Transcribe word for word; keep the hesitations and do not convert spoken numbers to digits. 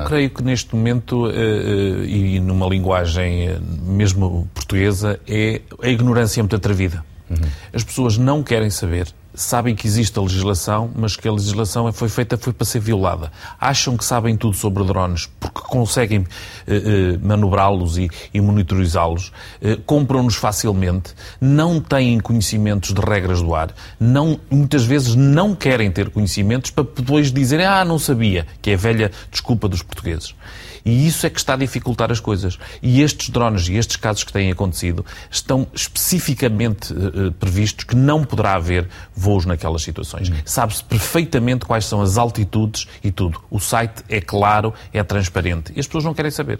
creio que neste momento, uh, uh, e numa linguagem uh, mesmo portuguesa, é a ignorância muito atrevida. Uhum. As pessoas não querem saber, sabem que existe a legislação, mas que a legislação foi feita foi para ser violada. Acham que sabem tudo sobre drones porque conseguem eh, eh, manobrá-los e, e monitorizá-los, eh, compram-nos facilmente, não têm conhecimentos de regras do ar, não, muitas vezes não querem ter conhecimentos para depois dizerem ah, não sabia, que é a velha desculpa dos portugueses. E isso é que está a dificultar as coisas. E estes drones e estes casos que têm acontecido estão especificamente uh, previstos que não poderá haver voos naquelas situações. Hum. Sabe-se perfeitamente quais são as altitudes e tudo. O site é claro, é transparente. E as pessoas não querem saber.